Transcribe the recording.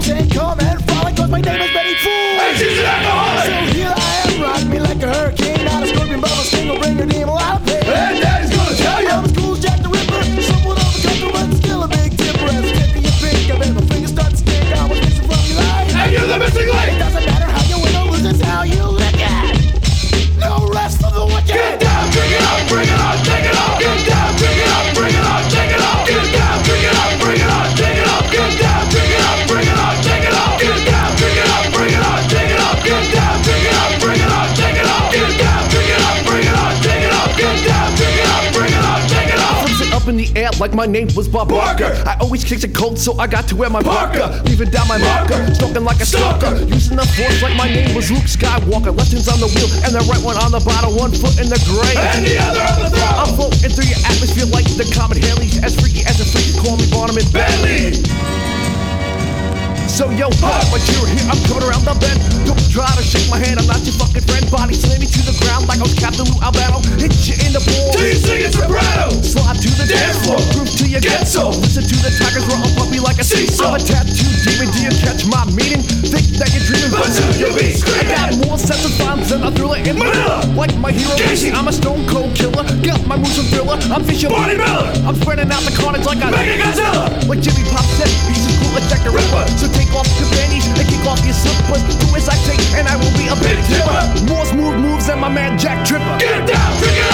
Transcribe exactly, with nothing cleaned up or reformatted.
saying come and frolic, cause my name is Betty Fool. And she's an alcoholic. So here I am, rock me like a hurricane. Not a scorpion, but a sting will bring your name out of pain. And Daddy's gonna tell you I'm as cool as Jack the Ripper. Somewhat of a country, but still a big tipper. As a tip of your pink, I bet my fingers start to stink. I was missing from your life. and you're the missing It link. doesn't matter how you win or lose, it's how you lick it. No rest for the wicked. Get down, drink it up, bring it on, take it off. Get down, drink it up, bring it on, take it off. Get down, drink it up, bring it on, take it off. Get down, drink it up, bring it on, take it off. Get down, drink it up, bring it on, take it off. Get down, drink it up, bring it on, take it off. Get down, drink it up, bring it on, take it off. Get down, drink it up, bring it on, take it off. Flips it up in the air like my name was Bob Barker. Barker. I always kicked it cold, so I got to wear my Parker. Parker. Leaving down my marker, Marker. stalking like a stalker. Stalker. Using the force like my name was Luke Skywalker. Left hand's on the wheel and the right one on the bottom. One foot in the grave. And the other on the I'm throne. floating through your atmosphere like the comet Haley's. As freaky as a freak, call me Barnum and Bentley. So yo, fuck, but you're here, I'm coming around the bend. Don't try to shake my hand, I'm not your fucking friend. Body slam me to the ground like I was Captain Lou Albano. Hit you in the balls. Till you sing it vibrato. Slide to the Dance floor. Groove to your Get so. Listen to the tigers roll up me like a Seesaw. I'm a tattoo demon, do you catch my meaning? Think that you're dreaming, But soon you'll be I screaming. got more sets of rhymes than a thriller in Manila. Like my hero, Casey. I'm a stone cold killer. Got my moves from Thriller. I'm Fisher. Barney Miller. I'm spreading out the carnage like a Mega Godzilla. Like Jimmy Pop said, he's as cool as Jack the Ripper. So take off your panties and kick off your slippers. Do as I say, and I will be a big Big tipper. tipper. More smooth moves than my man Jack Tripper. Get down, drink it